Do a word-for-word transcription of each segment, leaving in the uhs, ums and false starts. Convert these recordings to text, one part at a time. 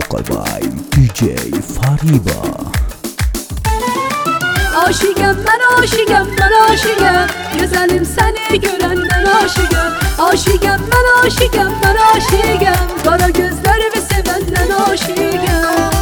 Vocal by D J Fariba. Aşıgam ben aşıgam ben aşıgam, güzelim seni görenden aşıgam. Aşıgam ben aşıgam ben aşıgam, kara gözlerimi sevenden aşıgam.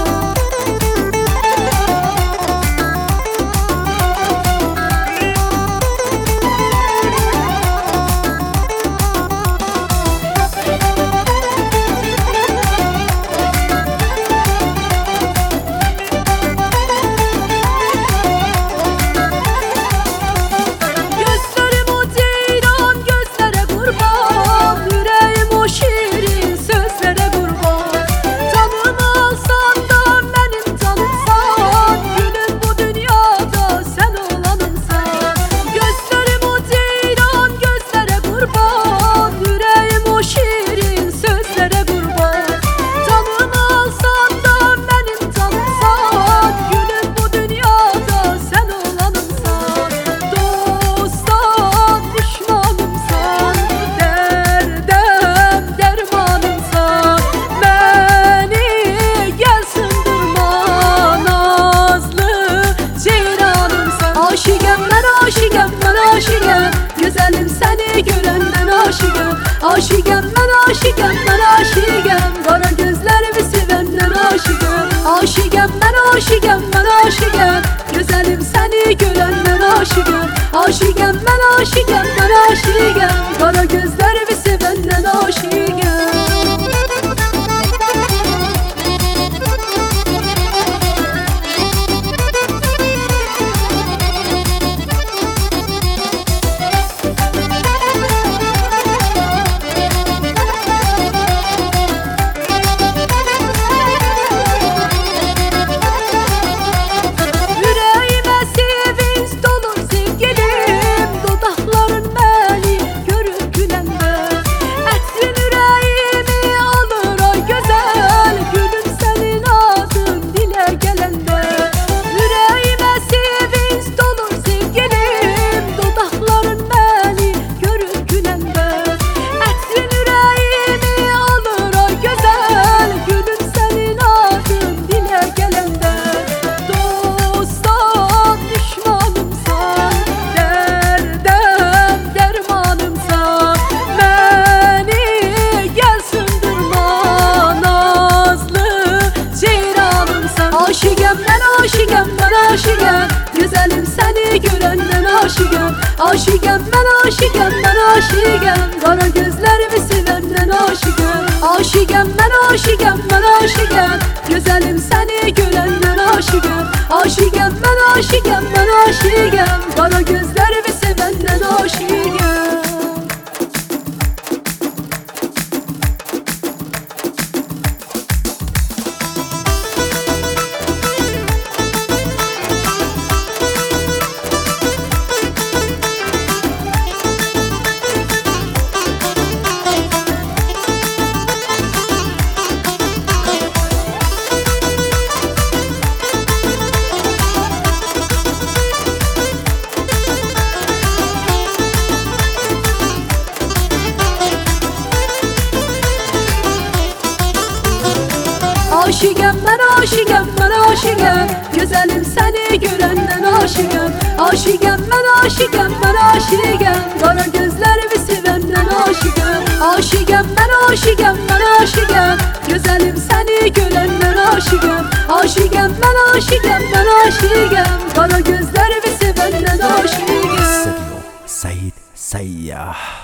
Güzelim seni görenden aşıgam. Aşıgam ben aşıgam ben aşıgam, kara gözlerimi sevenden aşıgam. Aşıgam ben aşıgam ben aşıgam, güzelim seni görenden aşıgam. Aşıgam ben aşıgam ben aşıgam, kara gözlerimi sevenden aşıgam. Aşıgam ben aşıgam, güzelim seni görenden aşıgam. Aşıgam ben aşıgam ben aşıgam, kara gözlerimi sevenden aşıgam. Aşıgam ben aşıgam ben aşıgam, güzelim seni görenden aşıgam. Aşıgam ben aşıgam ben aşıgam, kara gözlerimi sevenden aşıgam. Aşıgam ben aşıgam ben aşıgam, güzelim seni görenden aşıgam. Aşıgam ben aşıgam ben aşıgam, kara gözlerimi sevenden aşıgam. Aşıgam ben aşıgam ben aşıgam, güzelim seni görenden aşıgam. Aşıgam ben aşıgam ben aşıgam, kara gözlerimi sevenden aşıgam. Said Sayyah.